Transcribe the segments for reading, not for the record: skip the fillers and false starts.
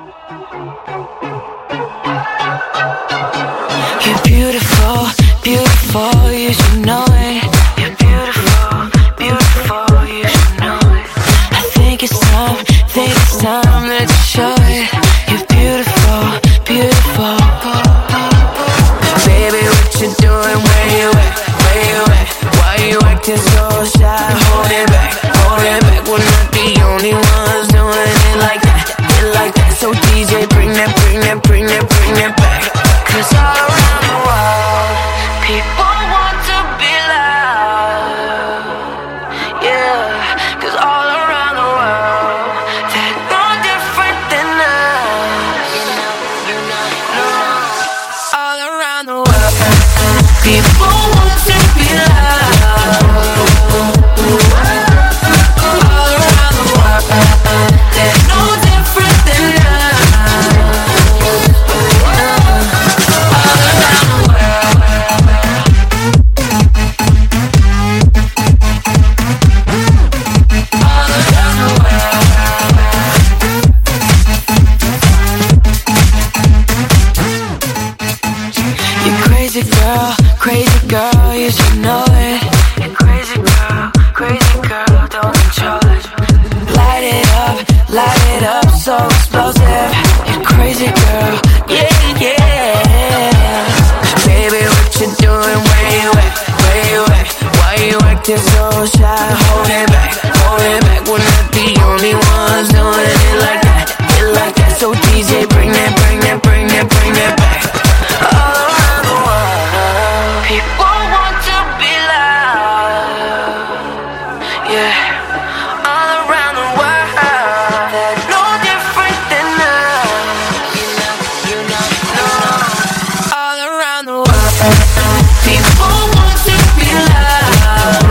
You're beautiful, beautiful, you should know it. You're beautiful, beautiful, you should know it. I think it's time that you show it. You're beautiful, beautiful. Baby, what you doing? Where you at? Where you at? Why you acting so shy? Hold it back, hold it back. We're not the only ones doing it like that, it like that. So DJ, bring that, bring that, bring that, bring that back. 'Cause all around the world, people want to be loved. Yeah, 'cause all around the world, they're no different than us. All around the world, people want to be loved. All around the world, they're no different than us. Crazy girl, you should know it. You're crazy girl, don't control it. Light it up, so explosive. You're crazy girl, yeah, yeah. Baby, what you doing? Where you at? Where you at? Why you acting so shy? Hold it back, hold it back. We're not the only ones doing it like that, it like that. So DJ, bring that, bring that, bring that, bring that back. All around the world, people want to be loved. Yeah, all around the world, they're no different than us. All around the world, people want to be loved.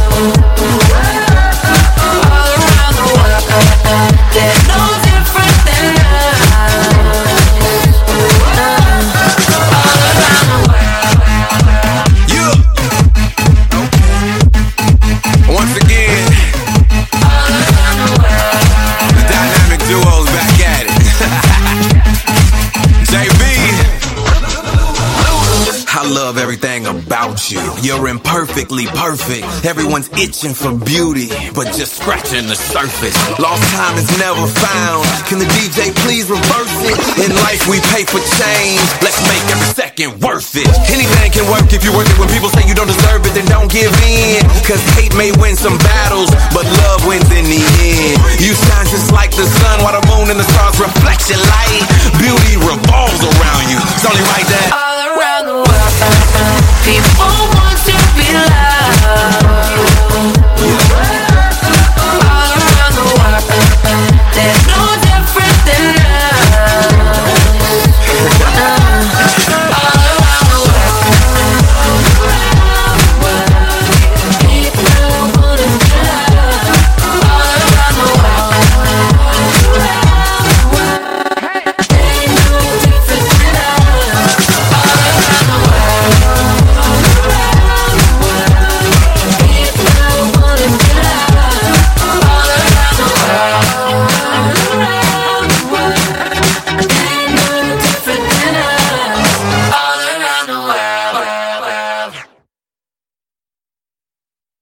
All around the world, they're no different than us. All around the world. Once again, the dynamic duo's back at it. JB, I love everything about you. You're imperfectly perfect. Everyone's itching for beauty, but just scratching the surface. Lost time is never found. Can the DJ please reverse it? In life we pay for change. Let's make every second worth it. Anything can work if you work it. When people say you don't deserve it, then don't give in. 'Cause hate may win some battles, but love wins in the end. You shine just like the sun, while the moon and the stars reflect your light. Beauty revolves around you. It's only right that